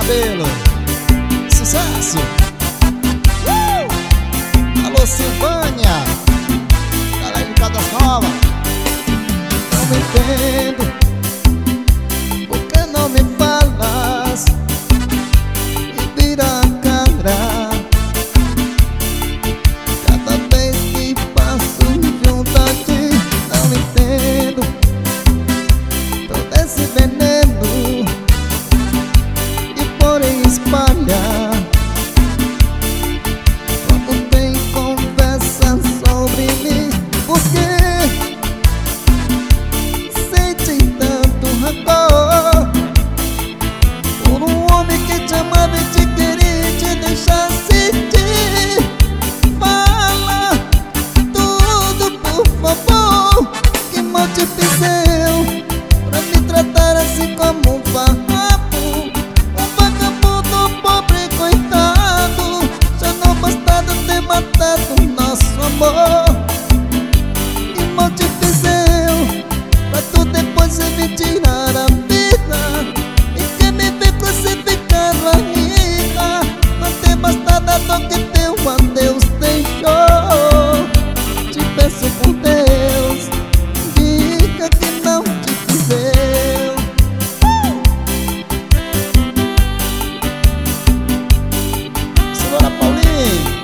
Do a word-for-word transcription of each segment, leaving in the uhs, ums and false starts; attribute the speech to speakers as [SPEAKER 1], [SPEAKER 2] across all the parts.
[SPEAKER 1] cabelo. Sucesso! Uh! Alô, Silvânia, galera de Caldas Novas. Não me entendo, por que não me falas e vira a cara cada vez que passo junto a ti? Não entendo todo esse veneno que por aí espalha quando tem conversa sobre mim. Por que sente tanto rancor por um homem que te amava e te queria e te deixar sentir? Fala tudo, por favor. Que mal te fiz eu pra me tratar assim como um farrapo, um vagabundo pobre coitado? Já não bastava ter matado nosso amor. Que mal te fiz eu pra tu depois me tirar a vida e quer me ver crucificado ainda? Não tem bastado a dor que teu adeus deixou. Te peço por Deus, diga que não te fiz eu. Senhora Paulinho,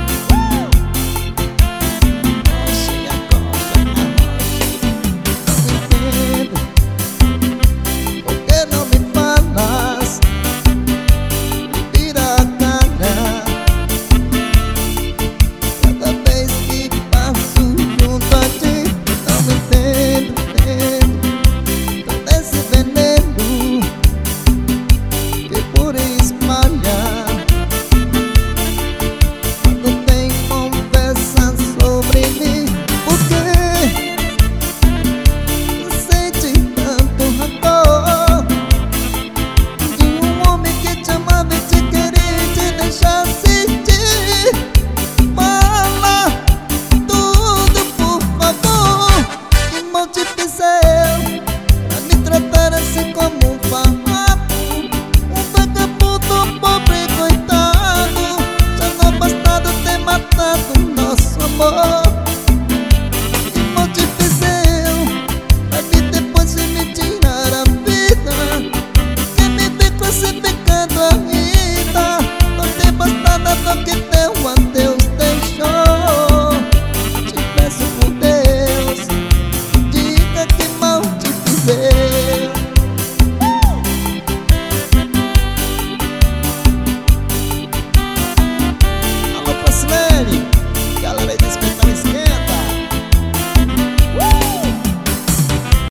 [SPEAKER 1] nossa, e agora? Não entendo, por que não me falas e vira a cara cada vez que passo junto a ti? Não me entendo, entendo todo esse veneno que por aí espalha quando tem conversa sobre mim. Por que sente tanto rancor de um homem que te amava e te queria e te deixar sentir? Fala tudo, por favor. Que mal te fiz